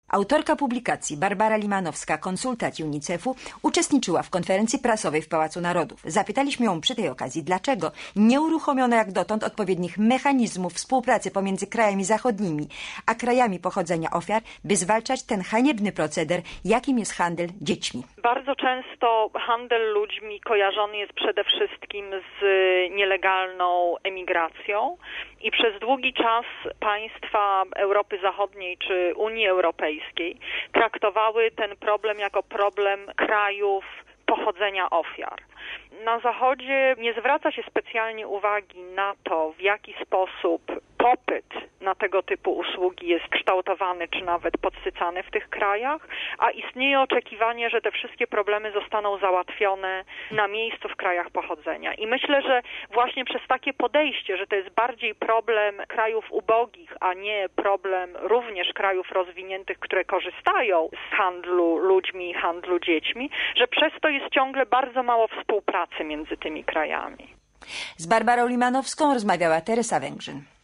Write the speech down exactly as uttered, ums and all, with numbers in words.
Autorka publikacji Barbara Limanowska, konsultant UNICEF-u, uczestniczyła w konferencji prasowej w Pałacu Narodów. Zapytaliśmy ją przy tej okazji, dlaczego nie uruchomiono jak dotąd odpowiednich mechanizmów współpracy pomiędzy krajami zachodnimi a krajami pochodzenia ofiar, by zwalczać ten haniebny proceder, jakim jest handel dziećmi. Bardzo często handel ludźmi kojarzony jest przede wszystkim z nielegalną emigracją i przez długi czas państwa Europy Zachodniej czy Unii Europejskiej traktowały ten problem jako problem krajów pochodzenia ofiar. Na Zachodzie nie zwraca się specjalnie uwagi na to, w jaki sposób popyt na tego typu usługi jest kształtowany czy nawet podsycany w tych krajach, a istnieje oczekiwanie, że te wszystkie problemy zostaną załatwione na miejscu w krajach pochodzenia. I myślę, że właśnie przez takie podejście, że to jest bardziej problem krajów ubogich, a nie problem również krajów rozwiniętych, które korzystają z handlu ludźmi i handlu dziećmi, że przez to jest ciągle bardzo mało współpracy między tymi krajami. Z Barbarą Limanowską rozmawiała Teresa Węgrzyn.